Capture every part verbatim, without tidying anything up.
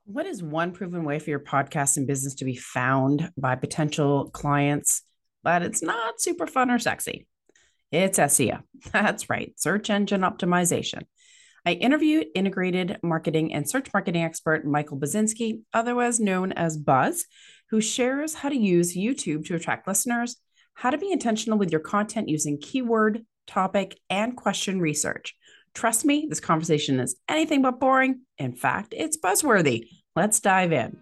What is one proven way for your podcast and business to be found by potential clients, but it's not super fun or sexy? It's S E O. That's right, search engine optimization. I interviewed integrated marketing and search marketing expert Michael Basinski, otherwise known as Buzz, who shares how to use YouTube to attract listeners, how to be intentional with your content using keyword, topic, and question research. Trust me, this conversation is anything but boring. In fact, it's buzzworthy. Let's dive in.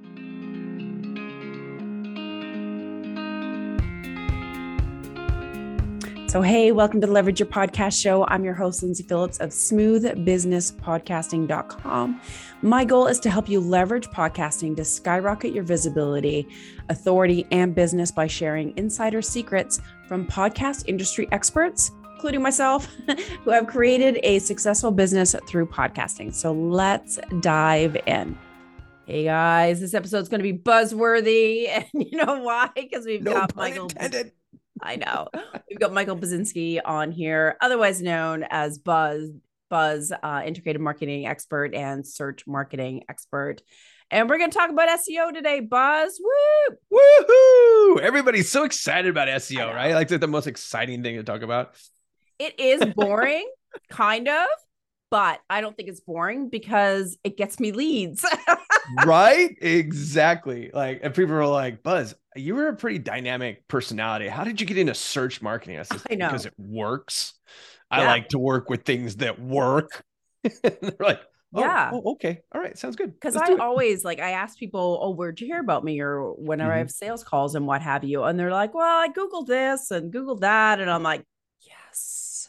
So, hey, welcome to the Leverage Your Podcast Show. I'm your host, Lindsay Phillips of smooth business podcasting dot com. My goal is to help you leverage podcasting to skyrocket your visibility, authority, and business by sharing insider secrets from podcast industry experts, including myself, who have created a successful business through podcasting. So let's dive in. Hey guys, this episode is going to be buzzworthy. And you know why? Because we've no got pun Michael. intended. I know. We've got Michael Basinski on here, otherwise known as Buzz, Buzz, uh, integrated marketing expert and search marketing expert. And we're going to talk about S E O today, Buzz. Woo! Woohoo! Everybody's so excited about S E O, right? Like, it's the most exciting thing to talk about. It is boring, kind of, but I don't think it's boring because it gets me leads. Right? Exactly. Like, and people are like, Buzz, you were a pretty dynamic personality. How did you get into search marketing? I said, I know. Because it works. Yeah. I like to work with things that work. And they're like, oh, yeah. oh, okay. All right. Sounds good. Because I always like, I ask people, oh, where'd you hear about me? Or whenever mm-hmm. I have sales calls and what have you. And they're like, well, I Googled this and Googled that. And I'm like, yes.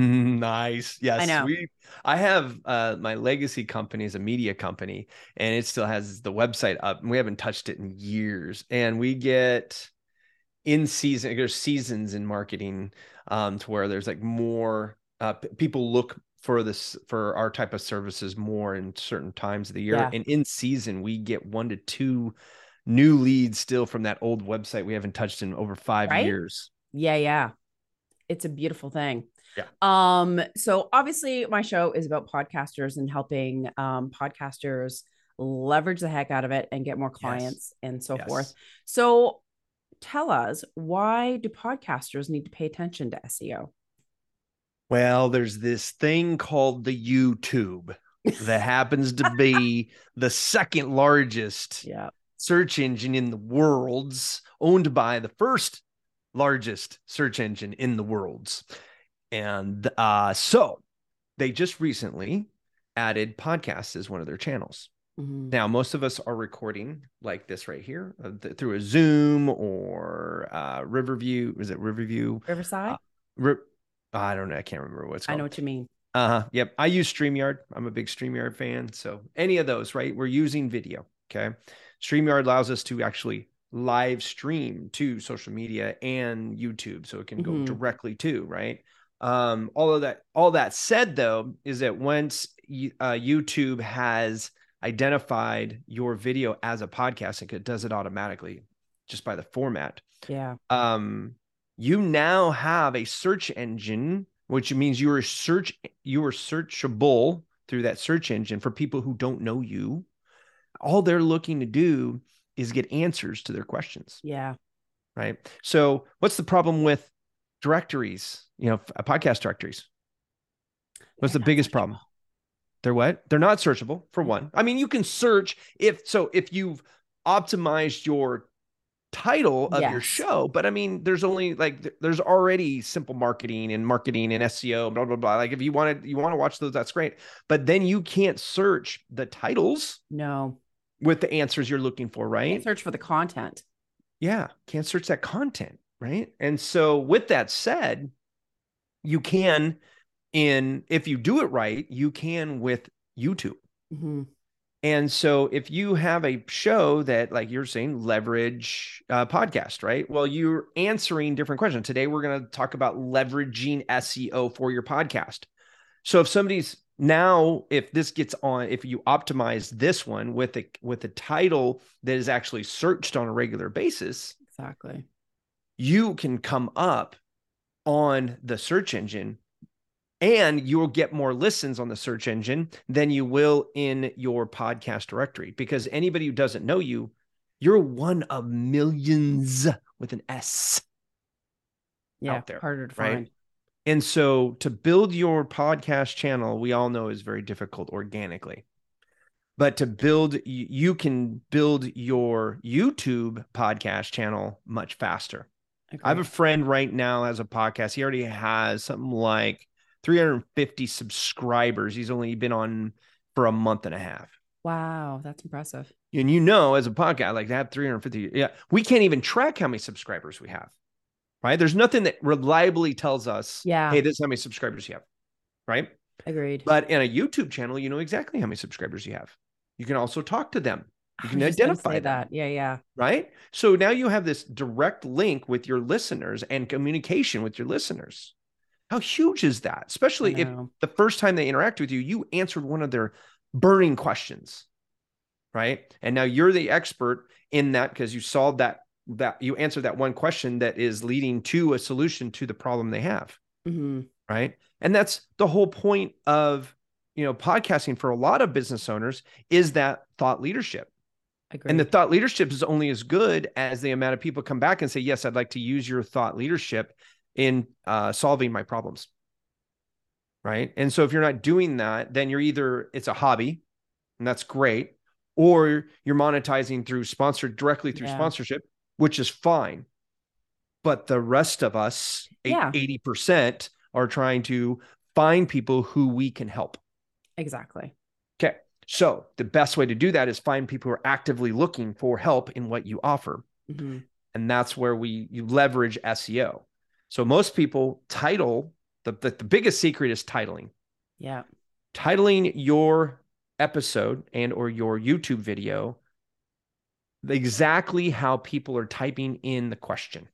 Nice. Yes. I know. We, I have uh, my legacy company is a media company, and it still has the website up, and we haven't touched it in years. And we get in season, there's seasons in marketing um, to where there's like more uh, p- people look for this, for our type of services more in certain times of the year. Yeah. And in season, we get one to two new leads still from that old website we haven't touched in over five right? years. Yeah. Yeah. It's a beautiful thing. Yeah. Um, so obviously my show is about podcasters and helping um, podcasters leverage the heck out of it and get more clients yes. and so yes. forth. So tell us, why do podcasters need to pay attention to S E O? Well, there's this thing called the YouTube that happens to be the second largest yeah. search engine in the world's, owned by the first largest search engine in the world's. And uh, so they just recently added podcasts as one of their channels. Mm-hmm. Now, most of us are recording like this right here uh, th- through a Zoom or uh, Riverview. Is it Riverview? Riverside? Uh, ri- I don't know. I can't remember what it's called. I know what you mean. Uh-huh. Yep. I use StreamYard. I'm a big StreamYard fan. So any of those, right? We're using video. Okay. StreamYard allows us to actually live stream to social media and YouTube. So it can mm-hmm. go directly to, right? Um, all of that, all that said though, is that once uh, YouTube has identified your video as a podcast, it does it automatically just by the format. Yeah. Um, you now have a search engine, which means you are search, you are searchable through that search engine for people who don't know you. All they're looking to do is get answers to their questions. Yeah. Right. So what's the problem with directories, you know, podcast directories? What's the biggest problem? They're what? They're not searchable, for one. I mean, you can search if, so if you've optimized your title of yes. your show, but I mean, there's only like, there's already simple marketing and marketing and S E O, blah, blah, blah. Like if you wanted, you want to watch those, that's great. But then you can't search the titles. No. With the answers you're looking for, right? Can't search for the content. Yeah. Can't search that content. Right. And so with that said, you can, in, if you do it right, you can with YouTube. Mm-hmm. And so if you have a show that, like you're saying, leverage uh, podcast, right? Well, you're answering different questions. Today, we're going to talk about leveraging S E O for your podcast. So if somebody's now, if this gets on, if you optimize this one with a, with a title that is actually searched on a regular basis. Exactly. You can come up on the search engine And you'll get more listens on the search engine than you will in your podcast directory, because anybody who doesn't know you, you're one of millions with an S yeah, out there. harder to right? find. And so to build your podcast channel, we all know is very difficult organically. But to build, you can build your YouTube podcast channel much faster. Agreed. I have a friend right now has a podcast. He already has something like three hundred fifty subscribers. He's only been on for a month and a half. Wow, that's impressive. And you know, as a podcast, like to have three hundred fifty, yeah, we can't even track how many subscribers we have, right? There's nothing that reliably tells us, yeah, hey, this is how many subscribers you have, right? Agreed. But in a YouTube channel, you know exactly how many subscribers you have. You can also talk to them. You can identify that. Yeah, yeah. Right? So now you have this direct link with your listeners and communication with your listeners. How huge is that? Especially if the first time they interact with you, you answered one of their burning questions, right? And now you're the expert in that because you solved that, that you answered that one question that is leading to a solution to the problem they have, mm-hmm. right? And that's the whole point of, you know, podcasting for a lot of business owners is that thought leadership. Agreed. And the thought leadership is only as good as the amount of people come back and say, yes, I'd like to use your thought leadership in uh, solving my problems. Right. And so if you're not doing that, then you're either, it's a hobby and that's great, or you're monetizing through sponsored directly through yeah. sponsorship, which is fine. But the rest of us, yeah. eighty percent are trying to find people who we can help. Exactly. Okay. So the best way to do that is find people who are actively looking for help in what you offer. Mm-hmm. And that's where we you leverage S E O. So most people title, the, the, the biggest secret is titling. Yeah. Titling your episode and or your YouTube video exactly how people are typing in the question.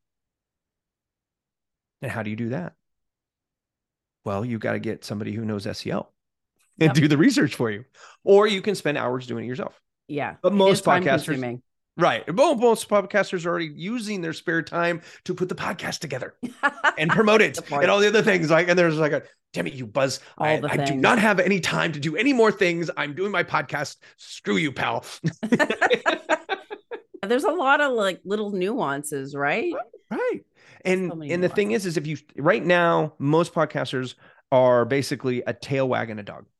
And how do you do that? Well, you've got to get somebody who knows S E O. And yep. do the research for you, or you can spend hours doing it yourself. Yeah. But most podcasters, right. Well, most podcasters are already using their spare time to put the podcast together and promote it and all the other things. Like, and there's like a, damn it, you buzz. All I, the I do not have any time to do any more things. I'm doing my podcast. Screw you, pal. There's a lot of like little nuances, right? Right. And, so and nuances. The thing is, is if you, right now, most podcasters are basically a tail wagging a dog.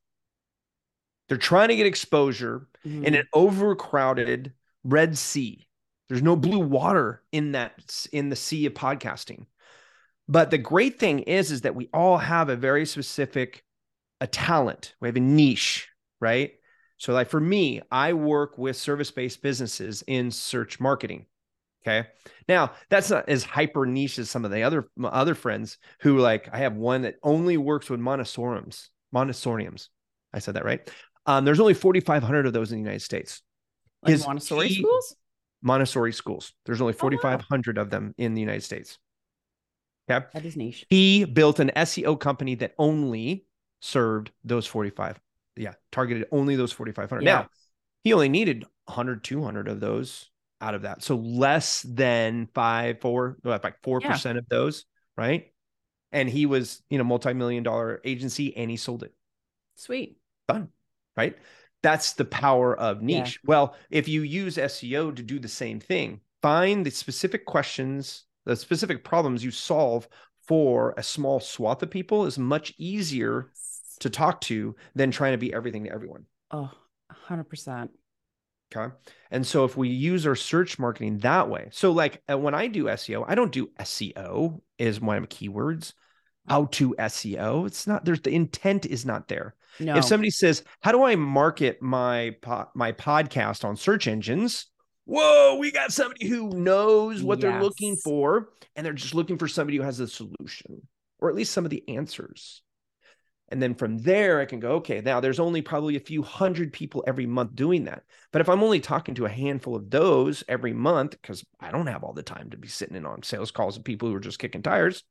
They're trying to get exposure mm. in an overcrowded Red Sea. There's no blue water in that, in the sea of podcasting. But the great thing is, is that we all have a very specific a talent. We have a niche, right? So like for me, I work with service-based businesses in search marketing. Okay. Now that's not as hyper niche as some of the other, other friends who like, I have one that only works with Montessoriums, Montessoriums. I said that right. Um, there's only forty-five hundred of those in the United States. Like His Montessori key, schools? Montessori schools. There's only forty-five hundred oh, wow. of them in the United States. Okay. That is niche. He built an S E O company that only served those forty-five. Yeah. Targeted only those forty-five hundred. Yeah. Now he only needed one hundred, two hundred of those out of that. So less than five, four, like four percent yeah. of those. Right. And he was, you know, multi-million dollar agency and he sold it. Sweet. Done. Right. That's the power of niche. Yeah. Well, if you use S E O to do the same thing, find the specific questions, the specific problems you solve for a small swath of people is much easier to talk to than trying to be everything to everyone. Oh, one hundred percent. Okay. And so if we use our search marketing that way, so like uh, when I do S E O, I don't do S E O is one of the keywords. How to S E O. It's not, there's the intent is not there. No. If somebody says, how do I market my, po- my podcast on search engines? Whoa, we got somebody who knows what yes. they're looking for. And they're just looking for somebody who has a solution or at least some of the answers. And then from there, I can go, okay, now there's only probably a few hundred people every month doing that. But if I'm only talking to a handful of those every month, because I don't have all the time to be sitting in on sales calls with people who are just kicking tires.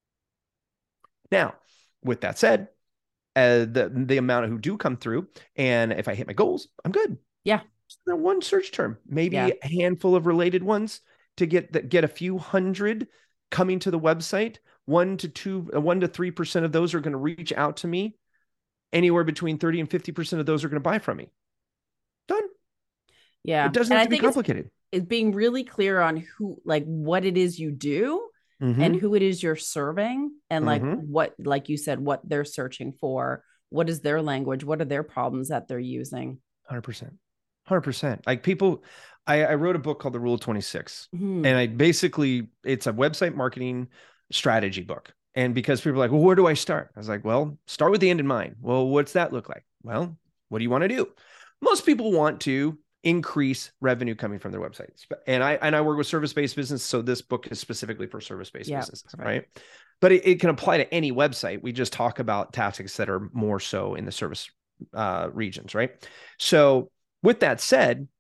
Now, with that said, uh, the, the amount of who do come through, and if I hit my goals, I'm good. Yeah. So one search term, maybe yeah. a handful of related ones to get the, get a few hundred coming to the website one to two, uh, one to three percent of those are going to reach out to me. Anywhere between thirty and fifty percent of those are going to buy from me. Done. Yeah. It doesn't And have I to be think it's, complicated. it's being really clear on who, like what it is you do Mm-hmm. and who it is you're serving, and like Mm-hmm. what, like you said, what they're searching for, what is their language, what are their problems that they're using. one hundred percent. one hundred percent. Like people, I, I wrote a book called The Rule of twenty-six. Mhm. And I basically, it's a website marketing strategy book. And because people are like, well, where do I start? I was like, well, start with the end in mind. Well, what's that look like? Well, what do you want to do? Most people want to increase revenue coming from their websites. And I and I work with service-based business. So this book is specifically for service-based Yeah, businesses, perfect. right? But it, it can apply to any website. We just talk about tactics that are more so in the service uh, regions, right? So with that said,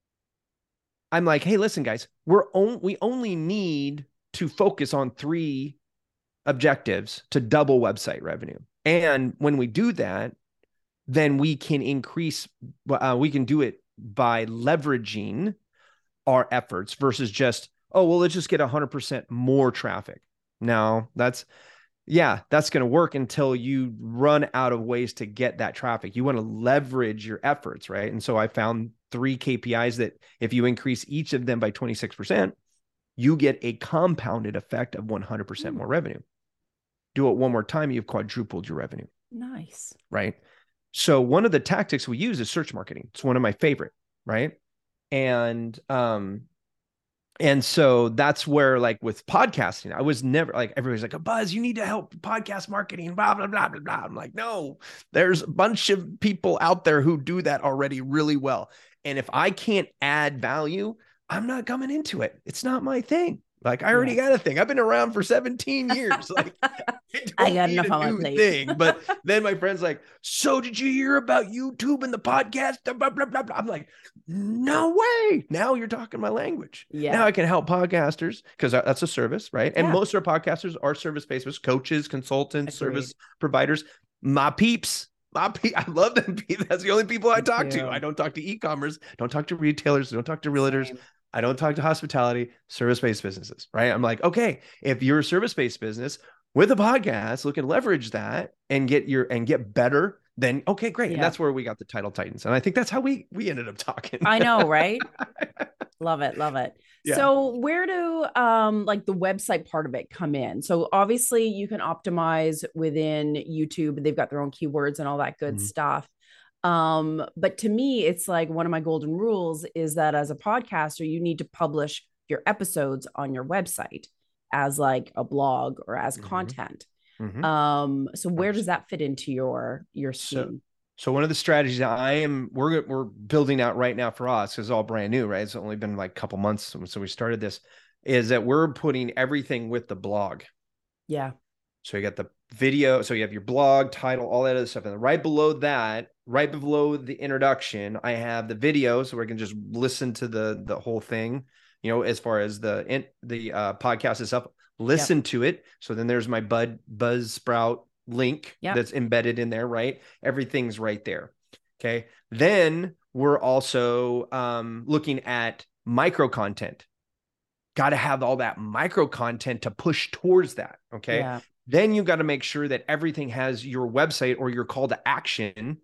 I'm like, hey, listen, guys, we're on, we only need to focus on three objectives to double website revenue. And when we do that, then we can increase, uh, we can do it by leveraging our efforts versus just, oh, well, let's just get one hundred percent more traffic. No, that's, yeah, that's going to work until you run out of ways to get that traffic. You want to leverage your efforts, right? And so I found three K P Is that if you increase each of them by twenty-six percent, you get a compounded effect of one hundred percent more revenue. Do it one more time, you've quadrupled your revenue. Nice. Right? So one of the tactics we use is search marketing. It's one of my favorite, right? And um, and so that's where, like with podcasting, I was never like, everybody's like, oh, Buzz, you need to help podcast marketing, blah, blah, blah, blah, blah. I'm like, no, there's a bunch of people out there who do that already really well. And if I can't add value, I'm not coming into it. It's not my thing. Like I already Yeah. got a thing. I've been around for seventeen years. Like I got need enough a on my new plate. thing. But then my friend's like, so did you hear about YouTube and the podcast? Blah, blah, blah, blah. I'm like, no way. Now you're talking my language. Yeah. Now I can help podcasters because that's a service, right? And Yeah. most of our podcasters are service-based, coaches, consultants, Agreed. service providers. My peeps. My pe- I love them. That's the only people I Me talk too. to. I don't talk to e-commerce. Don't talk to retailers. Don't talk to realtors. Same. I don't talk to hospitality, service-based businesses, right? I'm like, okay, if you're a service-based business with a podcast, look and leverage that and get your and get better, then okay, great. Yeah. And that's where we got the Title Titans. And I think that's how we we ended up talking. I know, right? Love it, love it. Yeah. So where do um like the website part of it come in? So obviously you can optimize within YouTube. They've got their own keywords and all that good Mhm. stuff. Um, but to me, it's like one of my golden rules is that as a podcaster, you need to publish your episodes on your website as like a blog or as Mhm. content. Mhm. Um, so where does that fit into your your So, scheme? so one of the strategies that I am we're we're building out right now for us, because it's all brand new, right? It's only been like a couple months so we started this, is that we're putting everything with the blog. Yeah. So you got the video, so you have your blog, title, all that other stuff. And then right below that, right below the introduction, I have the video, so we can just listen to the the whole thing. You know, as far as the in, the uh, podcast itself, listen yep. to it. So then there's my Bud Buzzsprout link yep. that's embedded in there, right? Everything's right there. Okay. Then we're also um, looking at micro content. Got to have all that micro content to push towards that. Okay. Yeah. Then you got to make sure that everything has your website or your call to action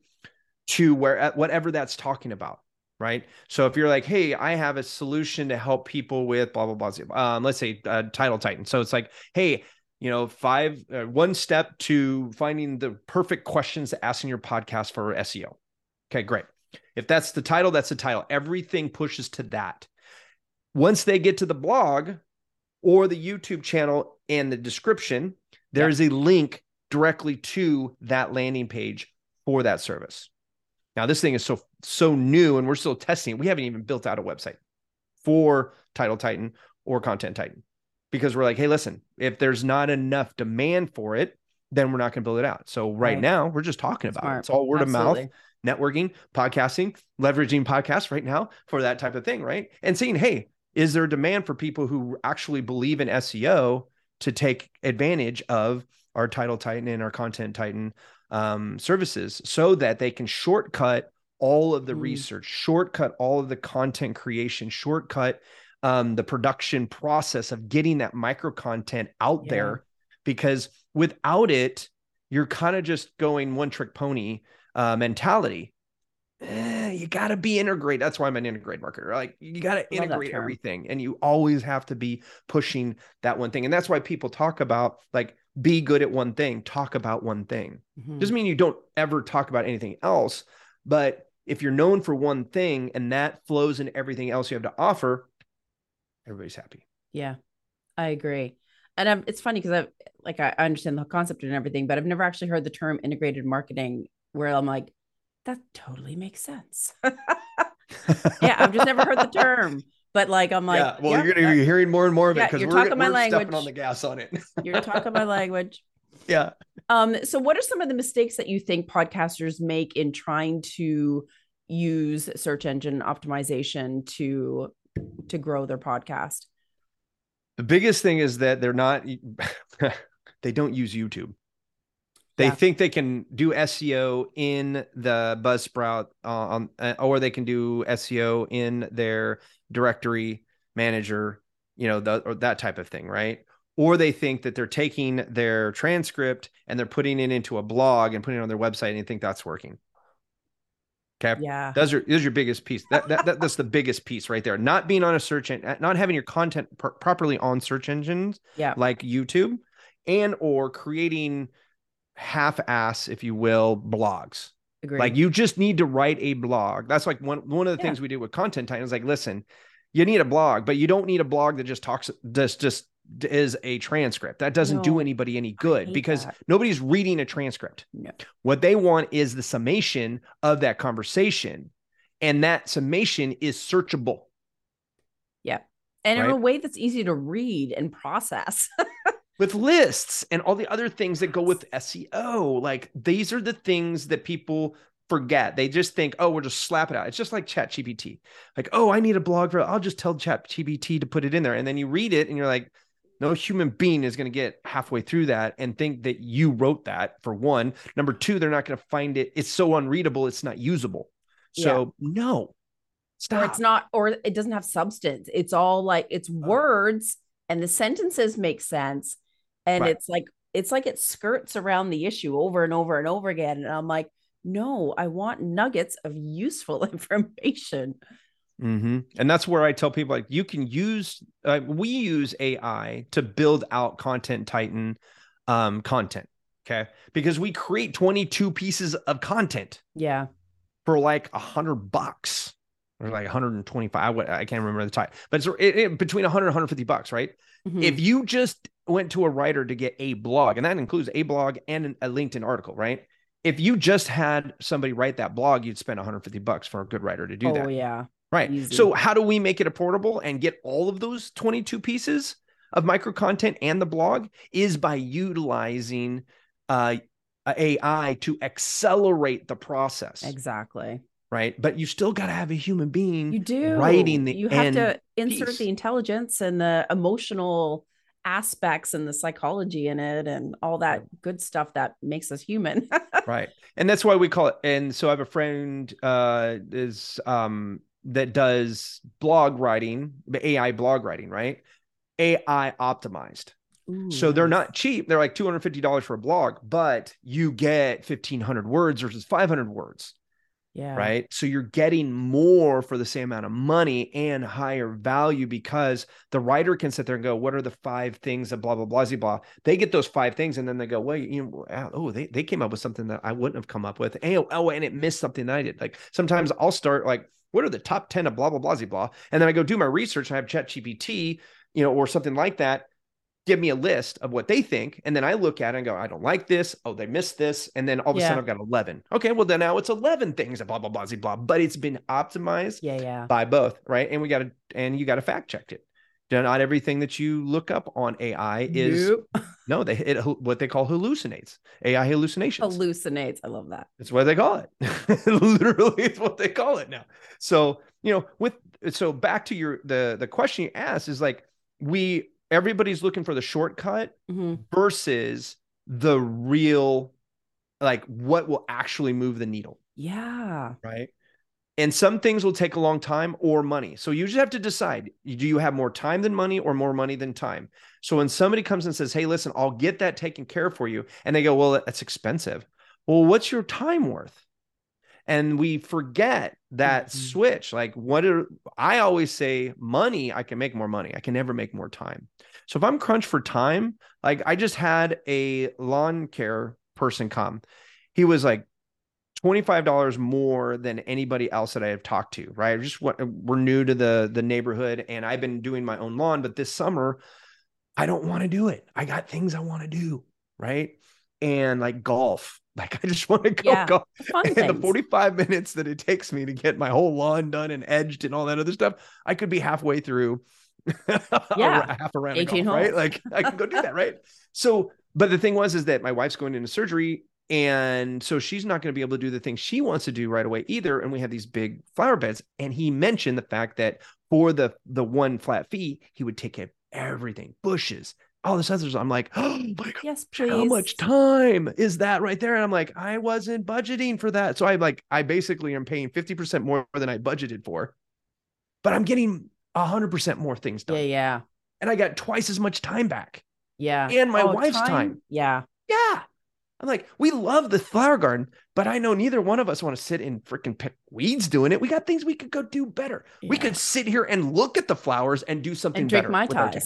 to where whatever that's talking about. Right. So if you're like, hey, I have a solution to help people with blah, blah, blah. Um, let's say uh, Title Titan. So it's like, hey, you know, five, uh, one step to finding the perfect questions to ask in your podcast for S E O. Okay, great. If that's the title, that's the title. Everything pushes to that. Once they get to the blog or the YouTube channel and the description, there is yep. a link directly to that landing page for that service. Now, this thing is so, so new and we're still testing. We haven't even built out a website for Title Titan or Content Titan because we're like, hey, listen, if there's not enough demand for it, then we're not going to build it out. So right, right. now we're just talking about Smart. it. It's all word Absolutely. of mouth, networking, podcasting, leveraging podcasts right now for that type of thing. Right. And seeing, hey, is there demand for people who actually believe in S E O to take advantage of our Title Titan and our Content Titan um, services so that they can shortcut all of the mm. research, shortcut all of the content creation, shortcut um, the production process of getting that micro content out yeah. there because without it, you're kind of just going one trick pony uh, mentality. Eh, you got to be integrated. That's why I'm an integrated marketer. Like you got to integrate everything, and you always have to be pushing that one thing. And that's why people talk about like, be good at one thing, talk about one thing. Mm-hmm. Doesn't mean you don't ever talk about anything else, but if you're known for one thing and that flows in everything else you have to offer, everybody's happy. Yeah, I agree. And I'm, it's funny because I like, I understand the concept and everything, but I've never actually heard the term integrated marketing where I'm like, that totally makes sense. Yeah, I've just never heard the term, but like I'm like, yeah, well, yeah, you're gonna be hearing more and more of it yeah, because you're we're, talking we're my language. stepping on the gas on it. You're talking my language. Yeah. Um. So, what are some of the mistakes that you think podcasters make in trying to use search engine optimization to to grow their podcast? The biggest thing is that they're not. They don't use YouTube. They yeah. think they can do S E O in the Buzzsprout, uh, on, uh, or they can do S E O in their directory manager, you know, the, or that type of thing, right? Or they think that they're taking their transcript and they're putting it into a blog and putting it on their website, and they think that's working. Okay. Yeah. Those are, those are your biggest piece. That, that, that that's the biggest piece right there. Not being on a search engine, not having your content pr- properly on search engines, yeah, like YouTube, and or creating half-ass, if you will, blogs. Agreed. Like you just need to write a blog. That's like one, one of the yeah. things we do with Content Titan is like, listen, you need a blog, but you don't need a blog that just talks, just, just is a transcript. That doesn't no, do anybody any good because that. nobody's reading a transcript. No. What they want is the summation of that conversation. And that summation is searchable. Yeah. And right? in a way that's easy to read and process. With lists and all the other things that go with S E O. Like these are the things that people forget. They just think, oh, we'll just slap it out. It's just like ChatGPT. Like, oh, I need a blog for, I'll just tell ChatGPT to put it in there. And then you read it and you're like, no human being is going to get halfway through that and think that you wrote that, for one. Number two, they're not going to find it. It's so unreadable. It's not usable. So yeah. no, stop. Or it's not, or it doesn't have substance. It's all like, it's words and the sentences make sense. And right. it's like, it's like it skirts around the issue over and over and over again. And I'm like, no, I want nuggets of useful information. Mm-hmm. And that's where I tell people, like, you can use, uh, we use A I to build out Content Titan um, content. Okay. Because we create twenty-two pieces of content. Yeah. For like a hundred bucks or like one hundred twenty-five. I, I can't remember the time, but it's it, it, between one hundred and one hundred fifty bucks, right? Mm-hmm. If you just went to a writer to get a blog, and that includes a blog and an, a LinkedIn article, right? If you just had somebody write that blog, you'd spend one hundred fifty bucks for a good writer to do oh, that. Oh yeah. Right. Easy. So how do we make it affordable and get all of those twenty-two pieces of micro content and the blog? Is by utilizing uh, A I to accelerate the process. Exactly. Right. But you still got to have a human being you do. writing the You have to insert piece. the intelligence and the emotional aspects and the psychology in it and all that right. good stuff that makes us human. Right. And that's why we call it. And so I have a friend uh, is um, that does blog writing, A I blog writing, right? A I optimized. Ooh, so nice. They're not cheap. They're like two hundred fifty dollars for a blog, but you get fifteen hundred words versus five hundred words. Yeah. Right. So you're getting more for the same amount of money and higher value because the writer can sit there and go, what are the five things that blah, blah, blah, blah, blah. They get those five things. And then they go, well, you know, oh, they, they came up with something that I wouldn't have come up with. Oh, oh, and it missed something that I did. Like sometimes I'll start like, what are the top ten of blah, blah, blah, blah, blah. And then I go do my research and I have ChatGPT, you know, or something like that. Give me a list of what they think. And then I look at it and go, I don't like this. Oh, they missed this. And then all of a yeah. sudden I've got eleven. Okay. Well, then now it's eleven things, blah, blah, blah, blah, blah, but it's been optimized yeah, yeah. by both. Right. And we got to, and you got to fact check it. Not everything that you look up on A I is nope. no, they, it, what they call hallucinates, A I hallucinations. Hallucinates. I love that. That's what they call it. Literally it's what they call it now. So, you know, with, so back to your, the, the question you asked is like, we, everybody's looking for the shortcut mm-hmm. versus the real, like what will actually move the needle. Yeah. Right. And some things will take a long time or money. So you just have to decide, do you have more time than money or more money than time? So when somebody comes and says, hey, listen, I'll get that taken care of for you. And they go, well, that's expensive. Well, what's your time worth? And we forget that mm-hmm. switch. Like what are, I always say money, I can make more money. I can never make more time. So if I'm crunched for time, like I just had a lawn care person come. He was like, twenty-five dollars more than anybody else that I have talked to, right? I just we're new to the, the neighborhood and I've been doing my own lawn, but this summer I don't want to do it. I got things I want to do, right? And like golf, like I just want to go yeah, golf. And things. the forty-five minutes that it takes me to get my whole lawn done and edged and all that other stuff, I could be halfway through yeah. a, half a round of golf, holes. Right? Like I can go do that, right? So, but the thing was, is that my wife's going into surgery. And so she's not going to be able to do the things she wants to do right away either. And we have these big flower beds. And he mentioned the fact that for the, the one flat fee, he would take care of everything, bushes, all this other stuff. I'm like, oh my God, yes, please. How much time is that right there? And I'm like, I wasn't budgeting for that. So I like, I basically am paying fifty percent more than I budgeted for, but I'm getting a hundred percent more things done. Yeah. Yeah. And I got twice as much time back. Yeah. And my oh, wife's time? time. Yeah. Yeah. I'm like, we love the flower garden, but I know neither one of us want to sit and freaking pick weeds doing it. We got things we could go do better. Yeah. We could sit here and look at the flowers and do something and drink better. Mai Tais.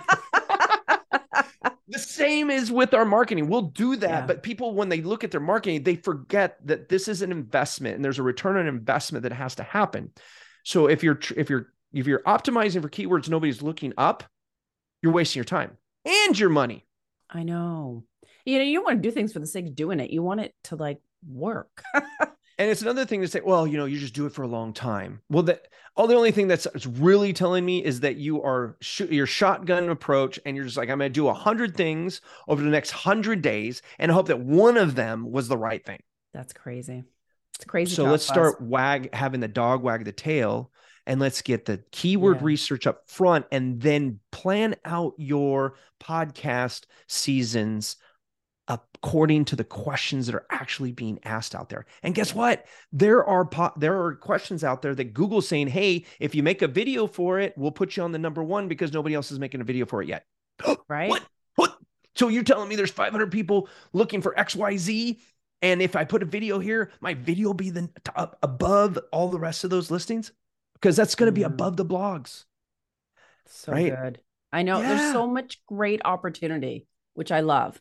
The same is with our marketing. We'll do that. Yeah. But people, when they look at their marketing, they forget that this is an investment and there's a return on investment that has to happen. So if you're, if you're, if you're optimizing for keywords, nobody's looking up, you're wasting your time and your money. I know. You know, you don't want to do things for the sake of doing it. You want it to like work. And it's another thing to say, well, you know, you just do it for a long time. Well, that all the only thing that's really telling me is that you are sh- your shotgun approach. And you're just like, I'm going to do a hundred things over the next hundred days and hope that one of them was the right thing. That's crazy. It's crazy. So let's start wag having the dog wag the tail. And let's get the keyword yeah. research up front and then plan out your podcast seasons according to the questions that are actually being asked out there. And guess what? There are po- there are questions out there that Google's saying, hey, if you make a video for it, we'll put you on the number one because nobody else is making a video for it yet. Right? What? What? So you're telling me there's five hundred people looking for X Y Z, and if I put a video here, my video will be the top, above all the rest of those listings? Because that's going to be mm. above the blogs. So right? good. I know yeah. there's so much great opportunity, which I love.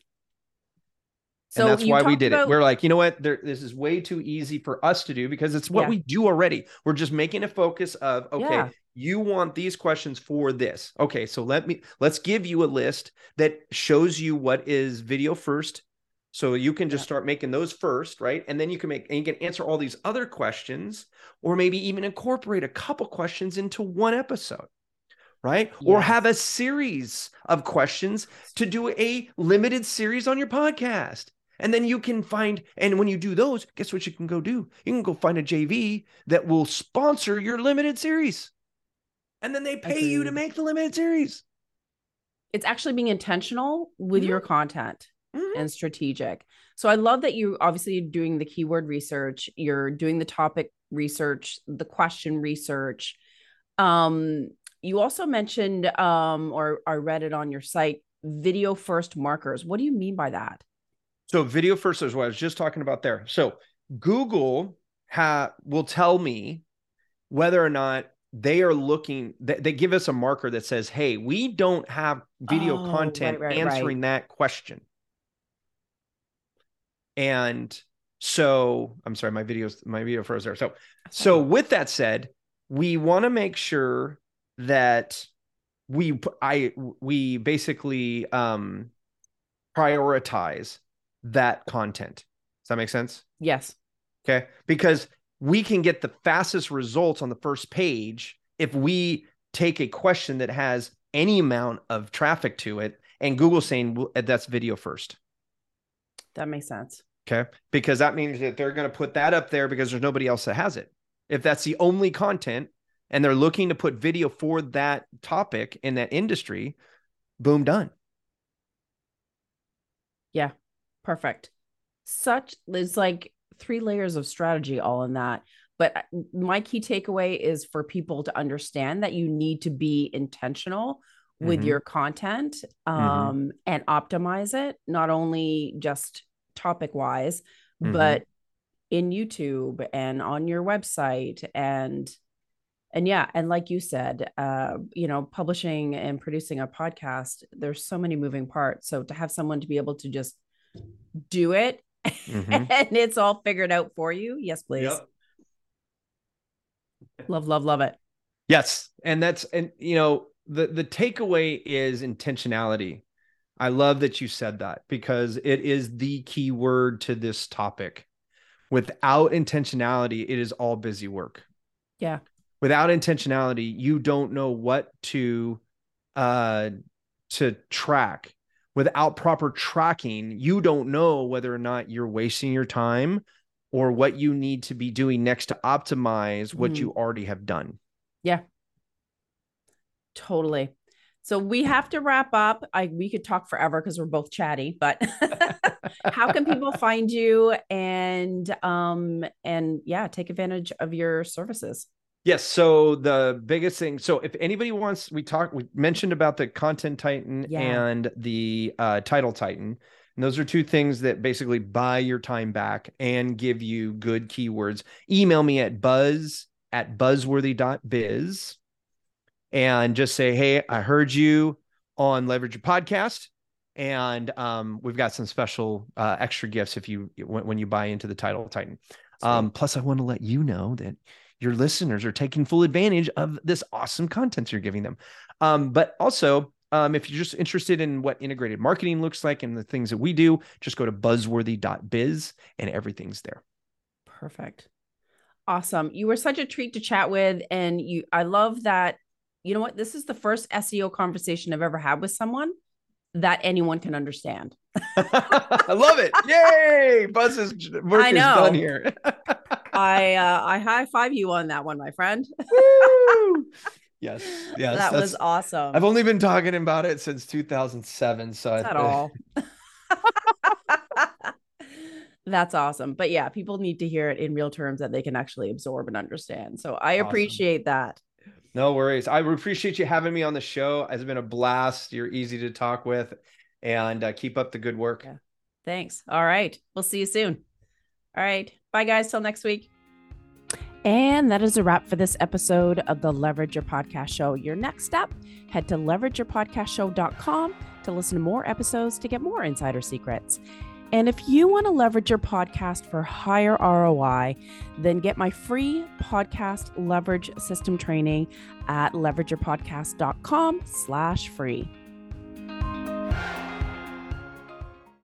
So and that's why we did about... it. We're like, you know what? There, this is way too easy for us to do because it's what yeah. we do already. We're just making a focus of, okay, yeah. you want these questions for this. Okay, so let me, let's give you a list that shows you what is video first. So you can just yeah. start making those first, right? And then you can make, and you can answer all these other questions, or maybe even incorporate a couple questions into one episode. Right? Yes. Or have a series of questions to do a limited series on your podcast. And then you can find, and when you do those, guess what you can go do? You can go find a J V that will sponsor your limited series. And then they pay Agreed. you to make the limited series. It's actually being intentional with mm-hmm. your content mm-hmm. and strategic. So I love that you obviously doing the keyword research, you're doing the topic research, the question research. Um, you also mentioned, um, or I read it on your site, video first markers. What do you mean by that? So video first is what I was just talking about there. So Google ha- will tell me whether or not they are looking, they, they give us a marker that says, hey, we don't have video oh, content right, right, answering right. that question. And so, I'm sorry, my videos, my video froze there. So, so with that said, we want to make sure that we, I, we basically um, prioritize that content. Does that make sense? Yes. Okay. Because we can get the fastest results on the first page if we take a question that has any amount of traffic to it and Google saying well, that's video first. That makes sense. Okay. Because that means that they're going to put that up there because there's nobody else that has it. If that's the only content and they're looking to put video for that topic in that industry, boom, done. Yeah. Perfect. Such, there's like three layers of strategy all in that. But my key takeaway is for people to understand that you need to be intentional with Mhm. your content um, Mhm. and optimize it, not only just topic wise, Mhm. but in YouTube and on your website. And, and yeah, and like you said, uh, you know, publishing and producing a podcast, there's so many moving parts. So to have someone to be able to just do it Mhm. and it's all figured out for you. Yes, please. Yep. Love, love, love it. Yes. And that's, and you know, the, the takeaway is intentionality. I love that you said that because it is the key word to this topic. Without intentionality, it is all busy work. Yeah. Without intentionality, you don't know what to, uh, to track. Without proper tracking, you don't know whether or not you're wasting your time or what you need to be doing next to optimize what Mm. you already have done. Yeah. Totally. So we have to wrap up. I we could talk forever because we're both chatty, but how can people find you and um and yeah, take advantage of your services? Yes. So the biggest thing, so if anybody wants, we talked, we mentioned about the Content Titan Yeah. and the uh, Title Titan. And those are two things that basically buy your time back and give you good keywords. Email me at buzz at buzzworthy dot biz and just say, hey, I heard you on Leverage Your Podcast. And um, we've got some special uh, extra gifts if you when, when you buy into the Title Titan. Um, plus, I want to let you know that your listeners are taking full advantage of this awesome content you're giving them. Um, but also, um, if you're just interested in what integrated marketing looks like and the things that we do, just go to buzzworthy dot biz and everything's there. Perfect. Awesome. You were such a treat to chat with. And you, I love that. You know what? This is the first S E O conversation I've ever had with someone that anyone can understand. I love it. Yay. Buzz's work is done here. I uh, I high five you on that one, my friend. Woo! Yes, yes, that was awesome. I've only been talking about it since two thousand seven, so Not at all. That's awesome. But yeah, people need to hear it in real terms that they can actually absorb and understand. So I awesome. appreciate that. No worries. I appreciate you having me on the show. It's been a blast. You're easy to talk with, and uh, keep up the good work. Yeah. Thanks. All right. We'll see you soon. All right. Bye, guys. Till next week. And that is a wrap for this episode of the Leverage Your Podcast Show. Your next step, head to leverage your podcast show dot com to listen to more episodes to get more insider secrets. And if you want to leverage your podcast for higher R O I, then get my free podcast leverage system training at leverage your podcast dot com slash free.